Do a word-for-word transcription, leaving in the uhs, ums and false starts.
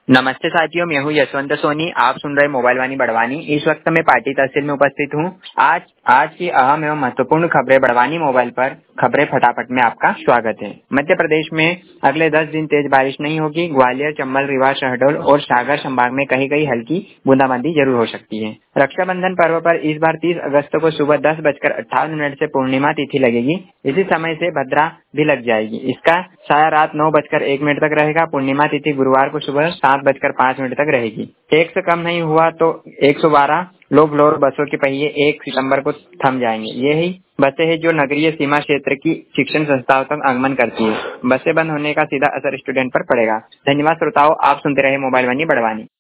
नमस्ते साथियों, मैं हूँ यशवंत सोनी। आप सुन रहे मोबाइल वाणी बड़वानी। इस वक्त मैं पार्टी तहसील में उपस्थित हूँ। आज आज की अहम एवं महत्वपूर्ण खबरें बड़वानी मोबाइल पर। खबरें फटाफट में आपका स्वागत है। मध्य प्रदेश में अगले दस दिन तेज बारिश नहीं होगी। ग्वालियर, चंबल, रीवा, शहडोल और सागर संभाग में कहीं कहीं हल्की बूंदाबांदी जरूर हो सकती है। रक्षाबंधन पर्व पर इस बार तीस अगस्त को सुबह दस बजकर अट्ठावन मिनट से पूर्णिमा तिथि लगेगी। इसी समय से भद्रा भी लग जाएगी। इसका साया रात नौ बजकर एक मिनट तक रहेगा। पूर्णिमा तिथि गुरुवार को सुबह सात बजकर पाँच मिनट तक रहेगी। एक से कम नहीं हुआ तो एक सौ बारह लो फ्लोर बसों के पहिए एक सितंबर को थम जाएंगे। यही बसें हैं जो नगरीय सीमा क्षेत्र की शिक्षण संस्थाओं तक आगमन करती है। बसें बंद होने का सीधा असर स्टूडेंट पर पड़ेगा। धन्यवाद श्रोताओं, आप सुनते रहे मोबाइल वाणी बड़वानी।